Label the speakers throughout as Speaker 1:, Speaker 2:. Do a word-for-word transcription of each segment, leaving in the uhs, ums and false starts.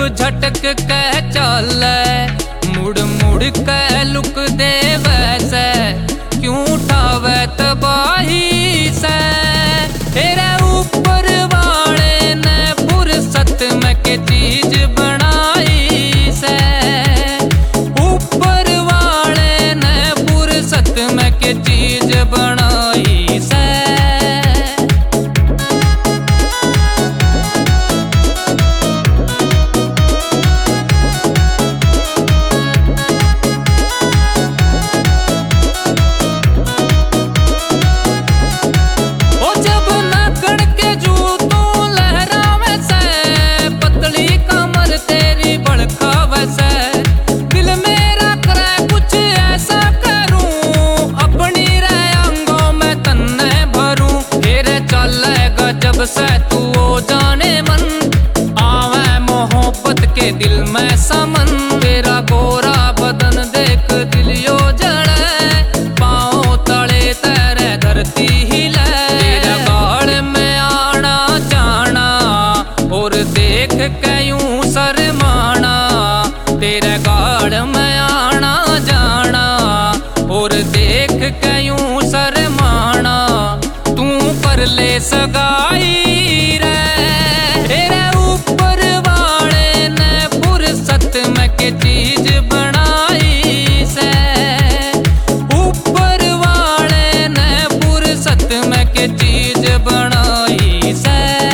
Speaker 1: झटक के चले, मुड़ मुड़ के लुक दे वैसे, क्यों उठावे तबाही से। तेरे ऊपर वाले ने फुर्सत में के चीज बनाई से, ऊपर वाले ने फुर्सत में के चीज बनाई से। जब से तू ओ जाने मन, आवे मोहब्बत के दिल में समन। तेरा गोरा बदन देख दिल यो जड़े, पाँव तले तेरे धरती हिले। तेरा गाड़ में आना जाना और देख के यूं शर्माना, तेरे गाड़ में आना जाना और देख के यूं शर्माना। तू कर ले सगाई रे, तेरे ऊपर वाले ने फुर्सत में के चीज बनाई से, ऊपर वाले ने फुर्सत में के चीज बनाई से।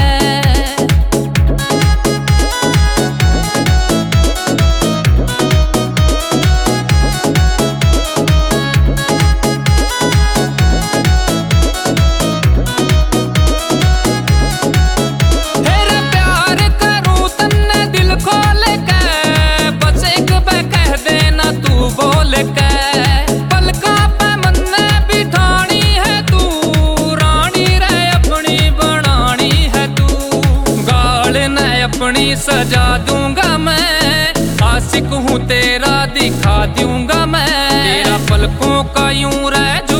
Speaker 1: पलका पे मन ने बिठानी है तू, रानी रे अपनी बनानी है तू। गाल ने अपनी सजा दूंगा मैं, आशिक हूँ तेरा दिखा दूंगा मैं। तेरा पलकों का यूं रह